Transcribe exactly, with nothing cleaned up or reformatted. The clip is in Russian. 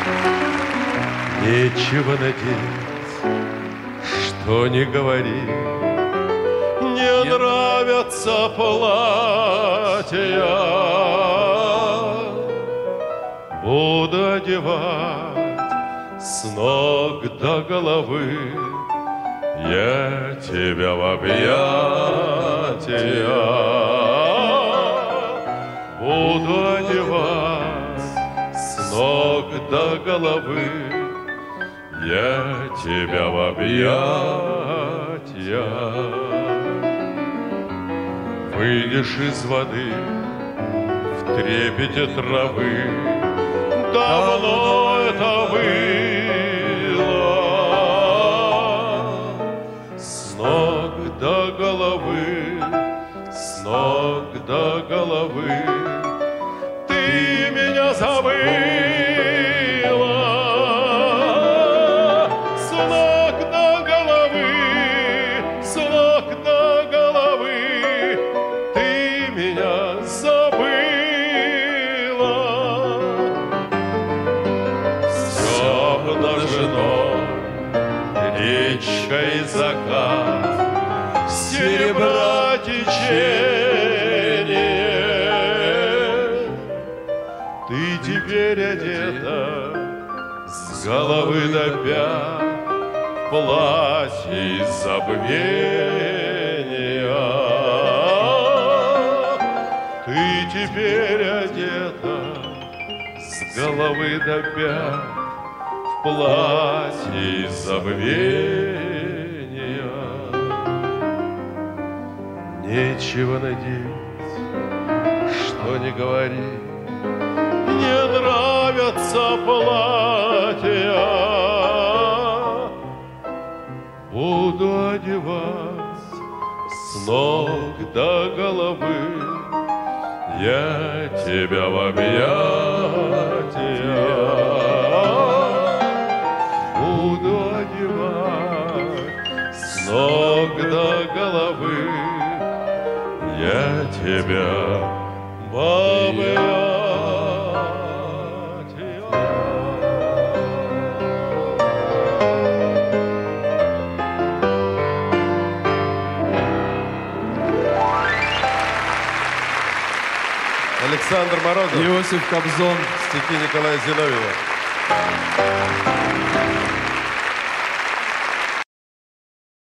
Нечего надеть, что не говори, не нравятся платья. Буду одевать с ног до головы я тебя в объятия. Буду одевать с ног до головы я тебя в объятия. Выйдешь из воды в трепете травы, давно это было. С ног до головы, с ног до головы ты меня забыла. С ног до головы, с ног до головы ты меня забыла. Все обнажено, речка и закат, серебра течение. Ты теперь одета с головы до пят в платье из забвения. Ты теперь одета с головы до пят в платье из забвения. Нечего надеть, что не говори, не нравятся платья. Буду одевать с ног до головы я тебя в объятия. Буду одевать с ног до головы я тебя в объятия. Александр Морозов. Иосиф Кобзон. Стихи Николая Зиновьева.